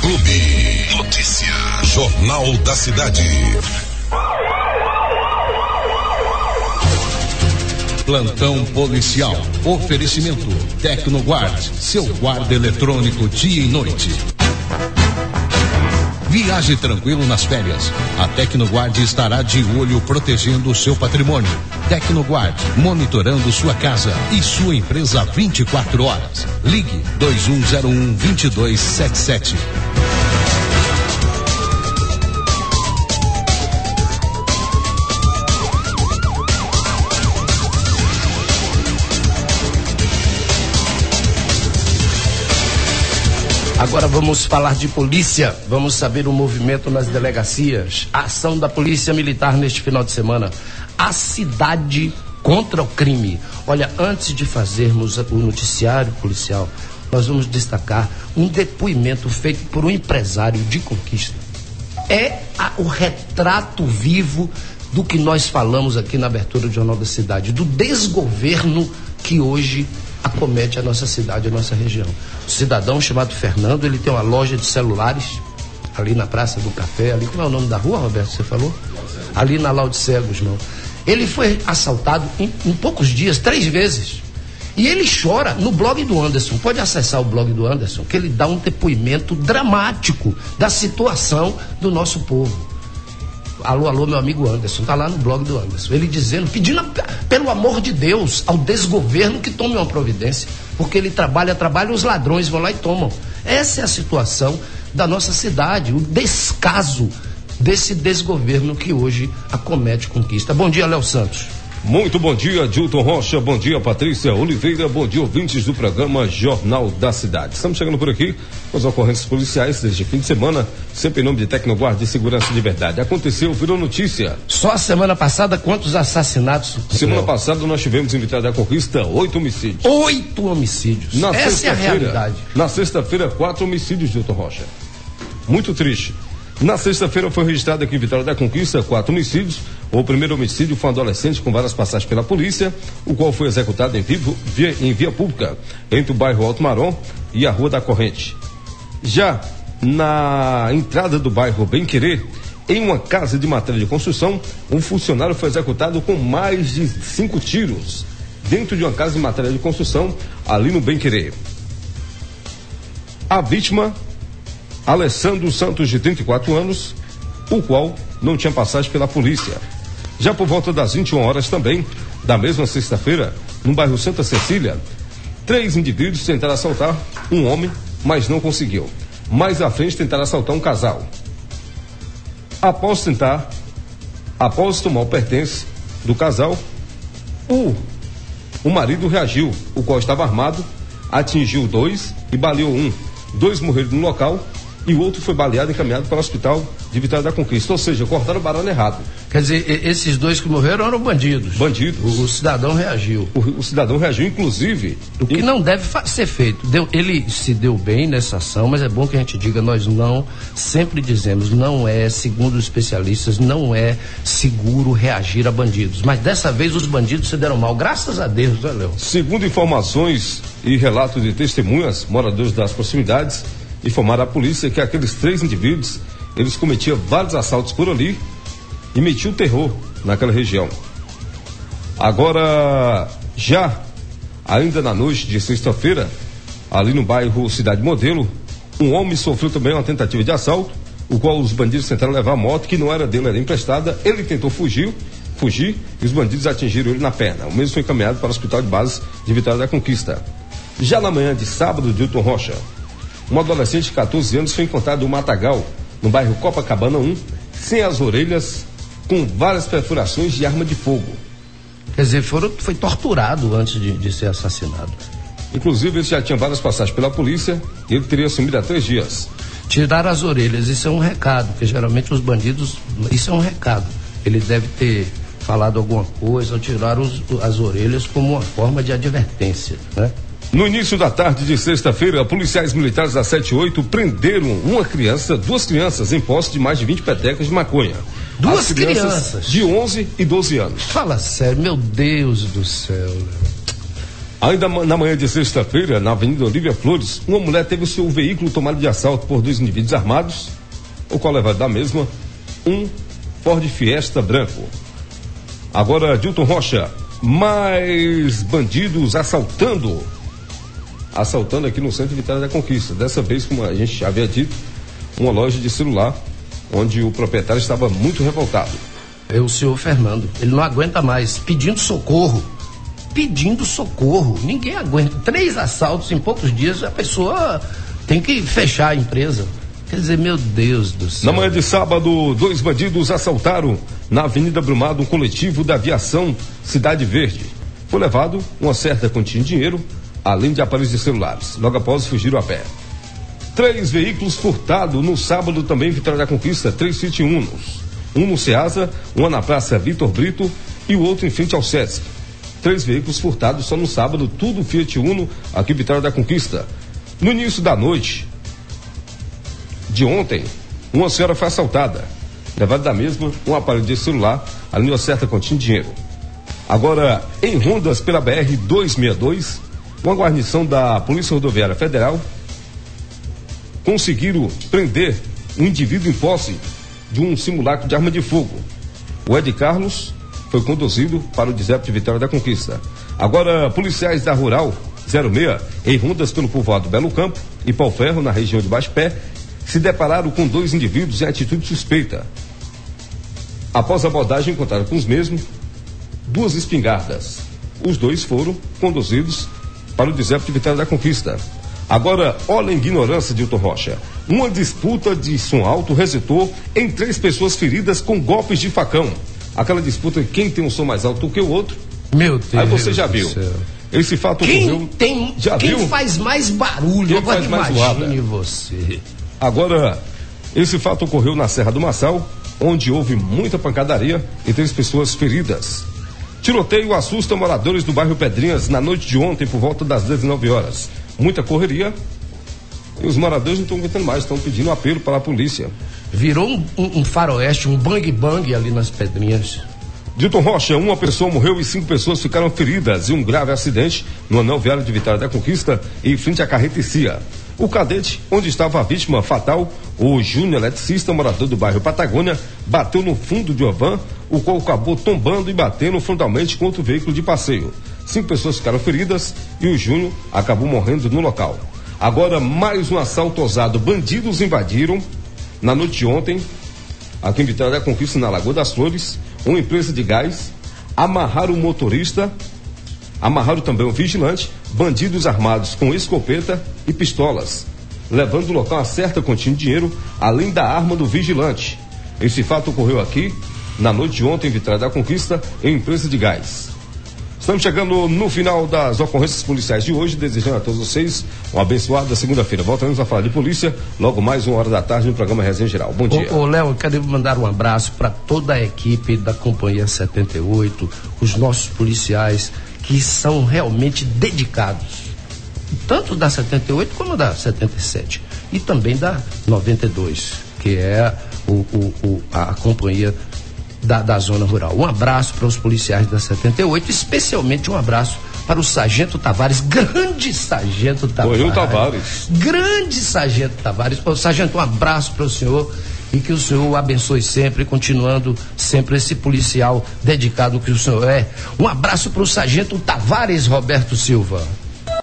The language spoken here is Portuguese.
Clube. Notícia. Jornal da Cidade. Plantão policial. Oferecimento Tecnoguard, seu guarda eletrônico dia e noite. Viaje tranquilo nas férias. A Tecnoguard estará de olho protegendo o seu patrimônio. Tecnoguard, monitorando sua casa e sua empresa 24 horas. Ligue 2101-2277. Agora vamos falar de polícia, vamos saber o movimento nas delegacias, a ação da Polícia Militar neste final de semana, a cidade contra o crime. Olha, antes de fazermos o noticiário policial, nós vamos destacar um depoimento feito por um empresário de Conquista. É o retrato vivo do que nós falamos aqui na abertura do Jornal da Cidade, do desgoverno que hoje acomete a nossa cidade, a nossa região. Um cidadão chamado Fernando, ele tem uma loja de celulares ali na Praça do Café, ali, como é o nome da rua, Roberto, você falou? Ali na Laudicea Guzmão. Ele foi assaltado em poucos dias, 3 vezes. E ele chora no blog do Anderson. Pode acessar o blog do Anderson, que ele dá um depoimento dramático da situação do nosso povo. Alô, meu amigo Anderson, tá lá no blog do Anderson. Ele dizendo, pedindo, pelo amor de Deus, ao desgoverno que tome uma providência. Porque ele trabalha, os ladrões vão lá e tomam. Essa é a situação da nossa cidade, o descaso desse desgoverno que hoje acomete Conquista. Bom dia, Léo Santos. Muito bom dia, Dilton Rocha, bom dia, Patrícia Oliveira, bom dia, ouvintes do programa Jornal da Cidade. Estamos chegando por aqui com as ocorrências policiais desde fim de semana, sempre em nome de Tecnoguard e Segurança de Verdade. Aconteceu, virou notícia. Só a semana passada, quantos assassinatos? Semana passada nós tivemos em Vitória da Conquista 8 homicídios. 8 homicídios. Essa é a realidade. Na sexta-feira, 4 homicídios, Dilton Rocha. Muito triste. Na sexta-feira foi registrado aqui em Vitória da Conquista 4 homicídios. O primeiro homicídio foi um adolescente com várias passagens pela polícia, o qual foi executado em via pública, entre o bairro Alto Marom e a Rua da Corrente. Já na entrada do bairro Bem Querer, em uma casa de matéria de construção, um funcionário foi executado com mais de 5 tiros, dentro de uma casa de matéria de construção, ali no Bem Querer. A vítima, Alessandro Santos, de 34 anos, o qual não tinha passagem pela polícia. Já por volta das 21 horas também, da mesma sexta-feira, no bairro Santa Cecília, 3 indivíduos tentaram assaltar um homem, mas não conseguiu. Mais à frente tentaram assaltar um casal. Após tomar o pertence do casal, o marido reagiu, o qual estava armado, atingiu 2 e baleou 1. 2 morreram no local e o outro foi baleado e encaminhado para o hospital de Vitória da Conquista. Ou seja, cortaram o baralho errado. Quer dizer, esses 2 que morreram eram bandidos. Bandidos. O cidadão reagiu. O cidadão reagiu, inclusive. O que não deve ser feito. Ele se deu bem nessa ação, mas é bom que a gente diga, nós sempre dizemos, não é, segundo os especialistas, não é seguro reagir a bandidos. Mas dessa vez os bandidos se deram mal, graças a Deus, né, Léo? Segundo informações e relatos de testemunhas, moradores das proximidades informaram à polícia que aqueles 3 indivíduos, eles cometiam vários assaltos por ali e metiam terror naquela região. Agora, já ainda na noite de sexta-feira, ali no bairro Cidade Modelo, um homem sofreu também uma tentativa de assalto, o qual os bandidos tentaram levar a moto, que não era dele, era emprestada. Ele tentou fugir e os bandidos atingiram ele na perna. O mesmo foi encaminhado para o Hospital de Base de Vitória da Conquista. Já na manhã de sábado, Dilton Rocha, um adolescente de 14 anos foi encontrado no matagal, no bairro Copacabana 1, sem as orelhas, com várias perfurações de arma de fogo. Quer dizer, foi torturado antes de ser assassinado. Inclusive, ele já tinha várias passagens pela polícia e ele teria sumido há 3 dias. Tirar as orelhas, isso é um recado, porque geralmente os bandidos, isso é um recado. Ele deve ter falado alguma coisa ou tirar as orelhas como uma forma de advertência, né? No início da tarde de sexta-feira, policiais militares da 78 prenderam 2 crianças em posse de mais de 20 petecas de maconha. 2 crianças? De 11 e 12 anos. Fala sério, meu Deus do céu. Ainda na manhã de sexta-feira, na Avenida Olívia Flores, uma mulher teve o seu veículo tomado de assalto por 2 indivíduos armados, o qual levado da mesma um Ford Fiesta branco. Agora, Dilton Rocha, mais bandidos assaltando aqui no centro de Vitória da Conquista. Dessa vez, como a gente já havia dito, uma loja de celular, onde o proprietário estava muito revoltado. É o senhor Fernando, ele não aguenta mais, pedindo socorro. Ninguém aguenta. 3 assaltos em poucos dias, a pessoa tem que fechar a empresa. Quer dizer, meu Deus do céu. Na manhã de sábado, 2 bandidos assaltaram na Avenida Brumado um coletivo da aviação Cidade Verde. Foi levado uma certa quantia de dinheiro, além de aparelhos de celulares. Logo após, fugiram a pé. 3 veículos furtados no sábado também em Vitória da Conquista, 3 Fiat Unos. Um no Ceasa, uma na Praça Vitor Brito e o outro em frente ao Sesc. 3 veículos furtados só no sábado, tudo Fiat Uno, aqui em Vitória da Conquista. No início da noite de ontem, uma senhora foi assaltada. Levado da mesma um aparelho de celular, além de uma certa quantia de dinheiro. Agora, em rondas pela BR-262, uma guarnição da Polícia Rodoviária Federal conseguiram prender um indivíduo em posse de um simulacro de arma de fogo. O Ed Carlos foi conduzido para o DISEP de Vitória da Conquista. Agora, policiais da Rural 06, em rondas pelo povoado Belo Campo e Pau Ferro, na região de Baixo Pé, se depararam com 2 indivíduos em atitude suspeita. Após a abordagem, encontraram com os mesmos 2 espingardas. Os 2 foram conduzidos para o DISEP de Vitória da Conquista. Agora, olha a ignorância de Dilton Rocha. Uma disputa de som alto resultou em 3 pessoas feridas com golpes de facão. Aquela disputa de quem tem um som mais alto do que o outro. Meu Deus. Aí você já viu. Esse fato ocorreu. Quem faz mais barulho? Agora imagine você. Agora, esse fato ocorreu na Serra do Massal, onde houve muita pancadaria e 3 pessoas feridas. Tiroteio assusta moradores do bairro Pedrinhas na noite de ontem por volta das 19 horas. Muita correria e os moradores não estão aguentando mais, estão pedindo apelo para a polícia. Virou um faroeste, um bang-bang ali nas Pedrinhas. Dilton Rocha, uma pessoa morreu e 5 pessoas ficaram feridas em um grave acidente no anel viário de Vitória da Conquista, em frente à carretecia. O cadete, onde estava a vítima fatal, o Júnior eletricista, morador do bairro Patagônia, bateu no fundo de uma van, o qual acabou tombando e batendo frontalmente contra o veículo de passeio. 5 pessoas ficaram feridas e o Júnior acabou morrendo no local. Agora, mais um assalto ousado. Bandidos invadiram, na noite de ontem, aqui em Vitória da Conquista, na Lagoa das Flores, uma empresa de gás, amarraram o motorista, amarraram também o vigilante, bandidos armados com escopeta e pistolas, levando do local uma certa quantia de dinheiro, além da arma do vigilante. Esse fato ocorreu aqui, na noite de ontem, em Vitória da Conquista, em empresa de gás. Estamos chegando no final das ocorrências policiais de hoje, desejando a todos vocês uma abençoada segunda-feira. Voltaremos a falar de polícia logo mais 1h da tarde no programa Resenha Geral. Bom dia. Ô Léo, eu quero mandar um abraço para toda a equipe da Companhia 78, os nossos policiais que são realmente dedicados, tanto da 78 como da 77 e também da 92, que é a companhia da zona rural. Um abraço para os policiais da 78, especialmente um abraço para o Sargento Tavares, grande Sargento Tavares. Foi o Tavares. Grande Sargento Tavares. Ô, Sargento, um abraço para o senhor e que o senhor o abençoe sempre, continuando sempre esse policial dedicado que o senhor é. Um abraço para o Sargento Tavares Roberto Silva.